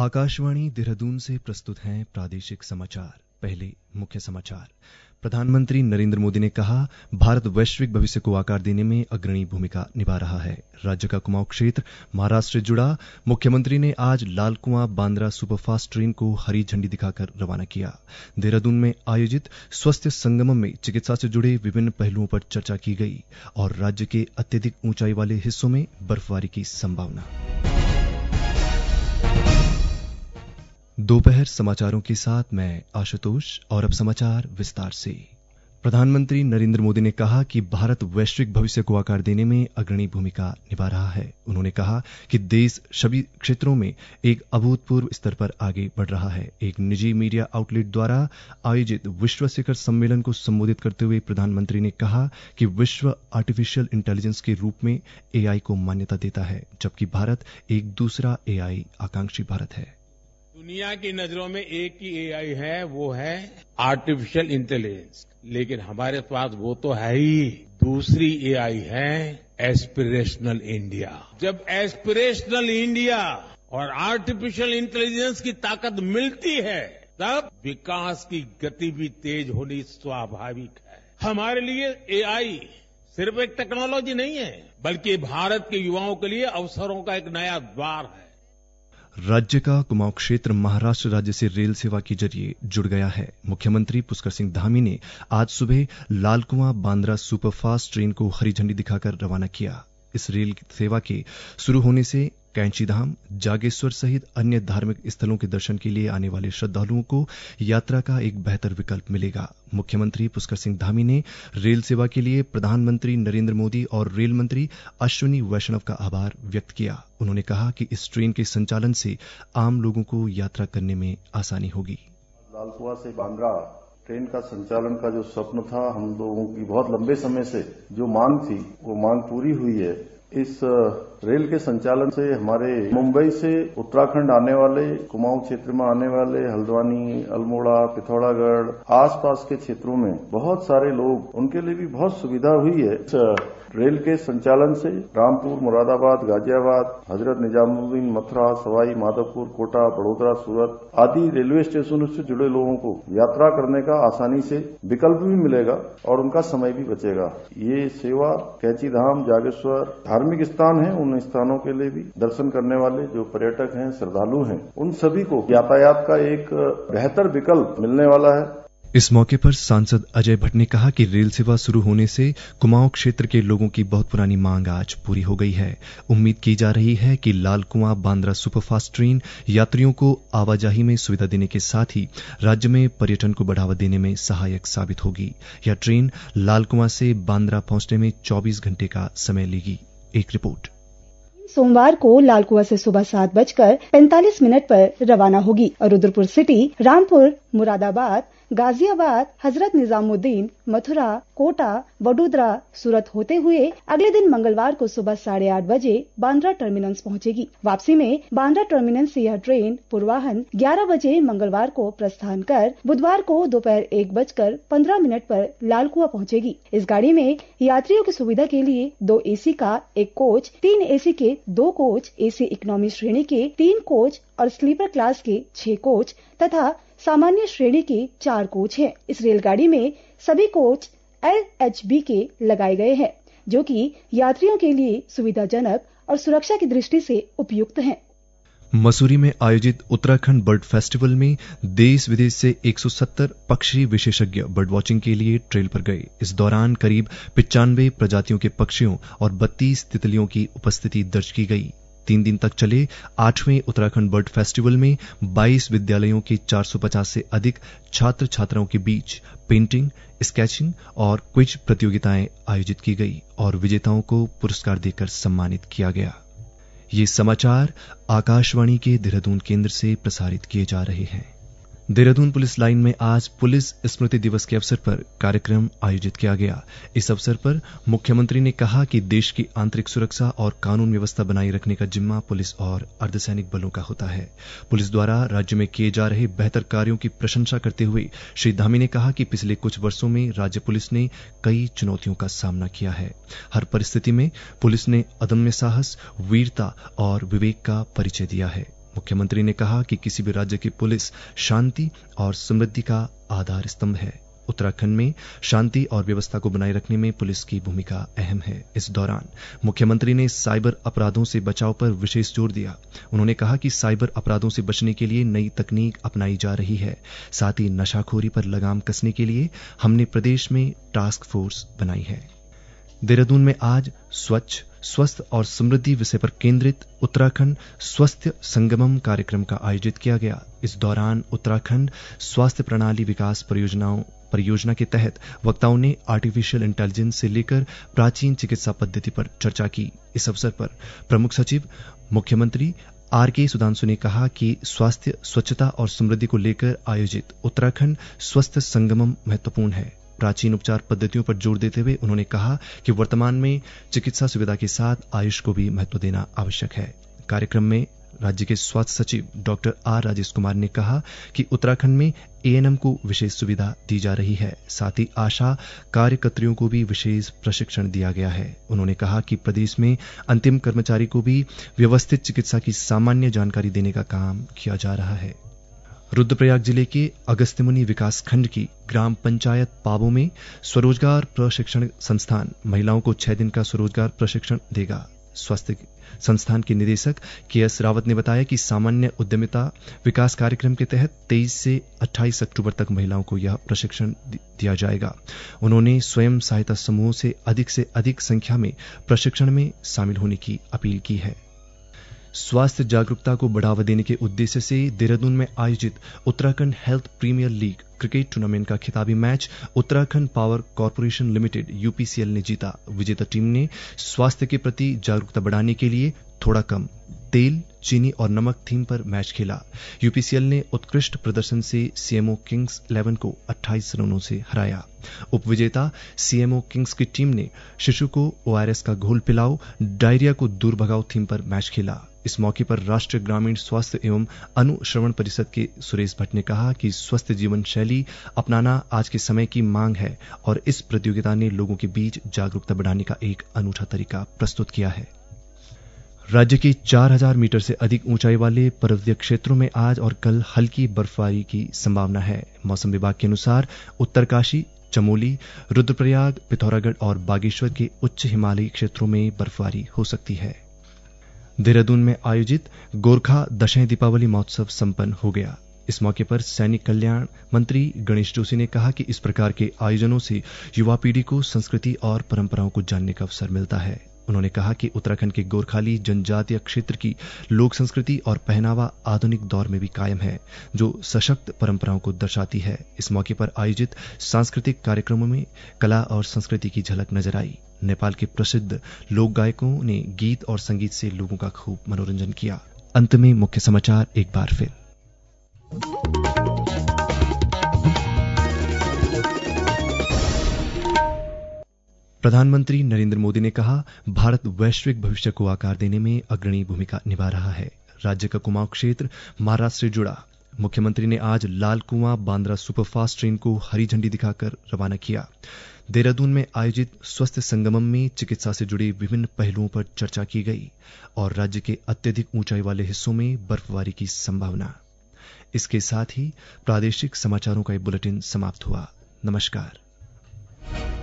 आकाशवाणी देहरादून से प्रस्तुत हैं प्रादेशिक समाचार। पहले मुख्य समाचार। प्रधानमंत्री नरेंद्र मोदी ने कहा, भारत वैश्विक भविष्य को आकार देने में अग्रणी भूमिका निभा रहा है। राज्य का कुमाऊं क्षेत्र महाराष्ट्र से जुड़ा। मुख्यमंत्री ने आज लाल कुआं बांद्रा सुपरफास्ट ट्रेन को हरी झंडी दिखाकर रवाना किया। देहरादून में आयोजित स्वास्थ्य संगमम में चिकित्सा से जुड़े विभिन्न पहलुओं पर चर्चा की गई और राज्य के अत्यधिक ऊंचाई वाले हिस्सों में बर्फबारी की संभावना। दोपहर समाचारों के साथ मैं आशुतोष और अब समाचार विस्तार से। प्रधानमंत्री नरेंद्र मोदी ने कहा कि भारत वैश्विक भविष्य को आकार देने में अग्रणी भूमिका निभा रहा है। उन्होंने कहा कि देश सभी क्षेत्रों में एक अभूतपूर्व स्तर पर आगे बढ़ रहा है। एक निजी मीडिया आउटलेट द्वारा आयोजित विश्व शिखर सम्मेलन को संबोधित करते हुए प्रधानमंत्री ने कहा कि विश्व आर्टिफिशियल इंटेलिजेंस के रूप में एआई को मान्यता देता है, जबकि भारत एक दूसरा एआई आकांक्षी भारत है। दुनिया की नजरों में एक ही एआई है, वो है आर्टिफिशियल इंटेलिजेंस। लेकिन हमारे पास वो तो है ही, दूसरी एआई है एस्पिरेशनल इंडिया। जब एस्पिरेशनल इंडिया और आर्टिफिशियल इंटेलिजेंस की ताकत मिलती है, तब विकास की गति भी तेज होनी स्वाभाविक है। हमारे लिए एआई सिर्फ एक टेक्नोलॉजी नहीं है, बल्कि भारत के युवाओं के लिए अवसरों का एक नया द्वार है। राज्य का कुमाऊं क्षेत्र महाराष्ट्र राज्य से रेल सेवा के जरिए जुड़ गया है। मुख्यमंत्री पुष्कर सिंह धामी ने आज सुबह लाल कुआं बांद्रा सुपरफास्ट ट्रेन को हरी झंडी दिखाकर रवाना किया। इस रेल सेवा के शुरू होने से कैंचीधाम, जागेश्वर सहित अन्य धार्मिक स्थलों के दर्शन के लिए आने वाले श्रद्धालुओं को यात्रा का एक बेहतर विकल्प मिलेगा। मुख्यमंत्री पुष्कर सिंह धामी ने रेल सेवा के लिए प्रधानमंत्री नरेंद्र मोदी और रेल मंत्री अश्विनी वैष्णव का आभार व्यक्त किया। उन्होंने कहा कि इस ट्रेन के संचालन से आम लोगों को यात्रा करने में आसानी होगी। लाल कुआं से बांद्रा ट्रेन का संचालन का जो स्वप्न था, हम लोगों की बहुत लंबे समय से जो मांग थी, वो मांग पूरी हुई है। इस रेल के संचालन से हमारे मुंबई से उत्तराखंड आने वाले, कुमाऊं क्षेत्र में आने वाले, हल्द्वानी, अल्मोड़ा, पिथौरागढ़, आसपास के क्षेत्रों में बहुत सारे लोग, उनके लिए भी बहुत सुविधा हुई है। इस रेल के संचालन से रामपुर, मुरादाबाद, गाजियाबाद, हजरत निजामुद्दीन, मथुरा, सवाई माधोपुर, कोटा, बड़ोदरा, सूरत आदि रेलवे स्टेशनों से जुड़े लोगों को यात्रा करने का आसानी से विकल्प भी मिलेगा और उनका समय भी बचेगा। ये सेवा कैंचीधाम, जागेश्वर धार्मिक स्थान है, उन स्थानों के लिए भी दर्शन करने वाले जो पर्यटक हैं, श्रद्धालु हैं, उन सभी को यातायात का एक बेहतर विकल्प मिलने वाला है। इस मौके पर सांसद अजय भट्ट ने कहा कि रेल सेवा शुरू होने से कुमाऊं क्षेत्र के लोगों की बहुत पुरानी मांग आज पूरी हो गई है। उम्मीद की जा रही है कि लाल कुआं बांद्रा सुपरफास्ट ट्रेन यात्रियों को आवाजाही में सुविधा देने के साथ ही राज्य में पर्यटन को बढ़ावा देने में सहायक साबित होगी। यह ट्रेन लाल कुआं से बांद्रा पहुंचने में 24 घंटे का समय लेगी। एक रिपोर्ट। सोमवार को लाल कुआं से सुबह 7:45 पर रवाना होगी और रुद्रपुर सिटी, रामपुर, मुरादाबाद, गाजियाबाद, हजरत निजामुद्दीन, मथुरा, कोटा, वडोदरा, सूरत होते हुए अगले दिन मंगलवार को सुबह 8:30 बजे बांद्रा टर्मिनस पहुंचेगी। वापसी में बांद्रा टर्मिनस से यह ट्रेन पूर्वाह्न 11 बजे मंगलवार को प्रस्थान कर बुधवार को दोपहर 1:15 पर लाल कुआं पहुंचेगी। इस गाड़ी में यात्रियों की सुविधा के लिए 2 एसी का 1 कोच, 3 एसी के 2 कोच, एसी इकोनॉमी श्रेणी के 3 कोच और स्लीपर क्लास के 6 कोच तथा सामान्य श्रेणी के 4 कोच हैं। इस रेलगाड़ी में सभी कोच LHB के लगाए गए हैं, जो कि यात्रियों के लिए सुविधाजनक और सुरक्षा की दृष्टि से उपयुक्त हैं। मसूरी में आयोजित उत्तराखंड बर्ड फेस्टिवल में देश विदेश से 170 पक्षी विशेषज्ञ बर्ड वॉचिंग के लिए ट्रेल पर गए। इस दौरान करीब 95 प्रजातियों के पक्षियों और 32 तितलियों की उपस्थिति दर्ज की गई। 3 दिन तक चले 8वें उत्तराखंड बर्ड फेस्टिवल में 22 विद्यालयों के 450 से अधिक छात्र छात्राओं के बीच पेंटिंग, स्केचिंग और क्विज प्रतियोगिताएं आयोजित की गई और विजेताओं को पुरस्कार देकर सम्मानित किया गया। ये समाचार आकाशवाणी के देहरादून केंद्र से प्रसारित किए जा रहे हैं। देहरादून पुलिस लाइन में आज पुलिस स्मृति दिवस के अवसर पर कार्यक्रम आयोजित किया गया। इस अवसर पर मुख्यमंत्री ने कहा कि देश की आंतरिक सुरक्षा और कानून व्यवस्था बनाए रखने का जिम्मा पुलिस और अर्धसैनिक बलों का होता है। पुलिस द्वारा राज्य में किए जा रहे बेहतर कार्यों की प्रशंसा करते हुए श्री धामी ने कहा कि पिछले कुछ वर्षों में राज्य पुलिस ने कई चुनौतियों का सामना किया है। हर परिस्थिति में पुलिस ने अदम्य साहस, वीरता और विवेक का परिचय दिया है। मुख्यमंत्री ने कहा कि किसी भी राज्य की पुलिस शांति और समृद्धि का आधार स्तंभ है। उत्तराखंड में शांति और व्यवस्था को बनाए रखने में पुलिस की भूमिका अहम है। इस दौरान मुख्यमंत्री ने साइबर अपराधों से बचाव पर विशेष जोर दिया। उन्होंने कहा कि साइबर अपराधों से बचने के लिए नई तकनीक अपनाई जा रही है। साथ ही नशाखोरी पर लगाम कसने के लिए हमने प्रदेश में टास्क फोर्स बनाई है। देहरादून में आज स्वच्छ, स्वस्थ और समृद्धि विषय पर केंद्रित उत्तराखंड स्वास्थ्य संगमम कार्यक्रम का आयोजित किया गया। इस दौरान उत्तराखंड स्वास्थ्य प्रणाली विकास परियोजना के तहत वक्ताओं ने आर्टिफिशियल इंटेलिजेंस से लेकर प्राचीन चिकित्सा पद्धति पर चर्चा की। इस अवसर पर प्रमुख सचिव मुख्यमंत्री आर.के. सुधांशु ने कहा कि स्वास्थ्य, स्वच्छता और समृद्धि को लेकर आयोजित उत्तराखंड स्वास्थ्य संगमम महत्वपूर्ण है। प्राचीन उपचार पद्धतियों पर जोर देते हुए उन्होंने कहा कि वर्तमान में चिकित्सा सुविधा के साथ आयुष को भी महत्व देना आवश्यक है। कार्यक्रम में राज्य के स्वास्थ्य सचिव डॉक्टर आर राजेश कुमार ने कहा कि उत्तराखंड में एएनएम को विशेष सुविधा दी जा रही है। साथ ही आशा कार्यकर्तियों को भी विशेष प्रशिक्षण दिया गया है। उन्होंने कहा कि प्रदेश में अंतिम कर्मचारी को भी व्यवस्थित चिकित्सा की सामान्य जानकारी देने का काम किया जा रहा है। रुद्रप्रयाग जिले के अगस्त्यमुनि विकास खंड की ग्राम पंचायत पाबो में स्वरोजगार प्रशिक्षण संस्थान महिलाओं को 6 दिन का स्वरोजगार प्रशिक्षण देगा। स्वास्थ्य संस्थान के निदेशक के.एस. रावत ने बताया कि सामान्य उद्यमिता विकास कार्यक्रम के तहत 23 से 28 अक्टूबर तक महिलाओं को यह प्रशिक्षण दिया जाएगा। उन्होंने स्वयं सहायता समूहों से अधिक संख्या में प्रशिक्षण में शामिल होने की अपील की है। स्वास्थ्य जागरूकता को बढ़ावा देने के उद्देश्य से देहरादून में आयोजित Uttarakhand health premier league cricket tournament का खिताबी match Uttarakhand power corporation limited UPCL ने जीता। विजेता टीम ने स्वास्थ्य के प्रति जागरूकता बढ़ाने के लिए थोड़ा कम तेल, चीनी और नमक थीम पर मैच खेला। यूपीसीएल ने उत्कृष्ट प्रदर्शन से सीएमओ किंग्स 11 को 28 रनों से हराया। उपविजेता सीएमओ किंग्स की टीम ने शिशु को ओआरएस का घोल पिलाओ, डायरिया को दूर भगाओ थीम पर मैच खेला। इस मौके पर राष्ट्रीय ग्रामीण स्वास्थ्य एवं अनुश्रवण परिषद के सुरेश भट्ट ने कहा कि स्वस्थ जीवन शैली अपनाना आज के समय की मांग है और इस प्रतियोगिता ने लोगों के बीच जागरूकता बढ़ाने का एक अनूठा तरीका प्रस्तुत किया है। राज्य के 4000 मीटर से अधिक ऊंचाई वाले पर्वतीय क्षेत्रों में आज और कल हल्की बर्फबारी की संभावना है। मौसम विभाग के अनुसार उत्तरकाशी, चमोली, रुद्रप्रयाग, पिथौरागढ़ और बागेश्वर के उच्च हिमालयी क्षेत्रों में बर्फबारी हो सकती है। देहरादून में आयोजित गोरखा दशहरा दीपावली महोत्सव संपन्न हो गया। इस मौके पर सैनिक कल्याण मंत्री गणेश जोशी ने कहा कि इस प्रकार के आयोजनों से युवा पीढ़ी को संस्कृति और परंपराओं को जानने का अवसर मिलता है। उन्होंने कहा कि उत्तराखंड के गोरखाली जनजातीय क्षेत्र की लोक संस्कृति और पहनावा आधुनिक दौर में भी कायम है, जो सशक्त परंपराओं को दर्शाती है। इस मौके पर आयोजित सांस्कृतिक कार्यक्रमों में कला और संस्कृति की झलक नजर आई। नेपाल के प्रसिद्ध लोक गायकों ने गीत और संगीत से लोगों का खूब मनोरंजन किया। अंत में मुख्य समाचार एक बार फिर। प्रधानमंत्री नरेंद्र मोदी ने कहा, भारत वैश्विक भविष्य को आकार देने में अग्रणी भूमिका निभा रहा है। राज्य का कुमाऊं क्षेत्र महाराष्ट्र से जुड़ा। मुख्यमंत्री ने आज लाल कुआं बांद्रा सुपरफास्ट ट्रेन को हरी झंडी दिखाकर रवाना किया। देहरादून में आयोजित स्वास्थ्य संगमम में चिकित्सा से जुड़े विभिन्न पहलुओं पर चर्चा की गई और राज्य के अत्यधिक ऊंचाई वाले हिस्सों में बर्फबारी की संभावना। इसके साथ ही प्रादेशिक समाचारों का ये बुलेटिन समाप्त हुआ। नमस्कार।